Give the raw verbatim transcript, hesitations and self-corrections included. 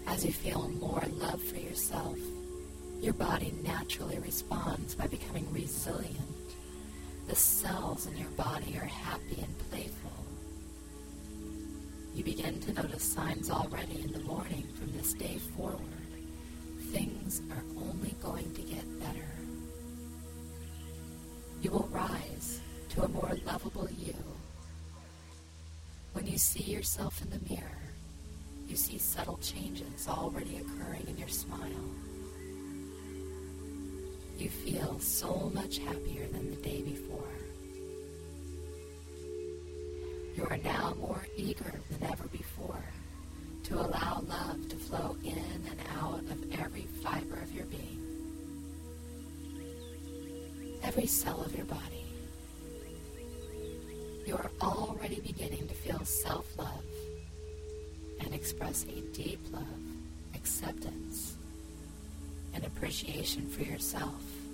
As you feel more love for yourself, your body naturally responds by becoming resilient. The cells in your body are happy and playful. You begin to notice signs already in the morning from this day forward. Things are only going to get better. You will rise to a more lovable you. When you see yourself in the mirror, you see subtle changes already occurring in your smile. You feel so much happier than the day before. You are now more eager than ever before to allow love to flow in and out of every fiber of your being, every cell of your body. You are already beginning to feel self-love and express a deep love, acceptance, and appreciation for yourself.